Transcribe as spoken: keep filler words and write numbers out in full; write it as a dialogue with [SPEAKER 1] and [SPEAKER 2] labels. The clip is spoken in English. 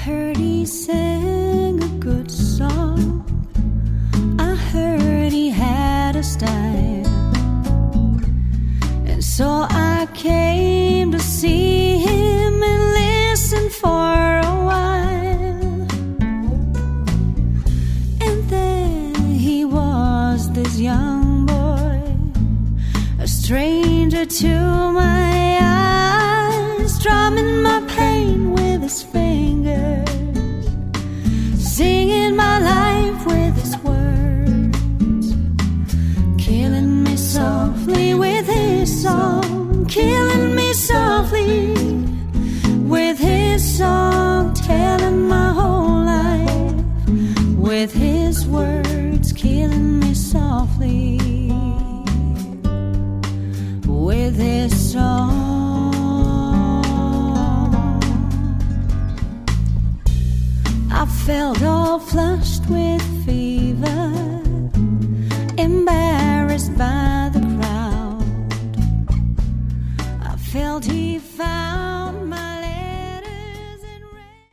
[SPEAKER 1] heard he sang a good song. I heard he had a style. And so I came to see him and listen for a while. And there he was, this young boy, a stranger to my eyes, drumming my pain with his fingers, singing my life with his words, killing me softly with his song, killing me softly with his song, telling my whole life with his words, killing me softly with his song. I felt all flushed with fever, embarrassed by the crowd. I felt he found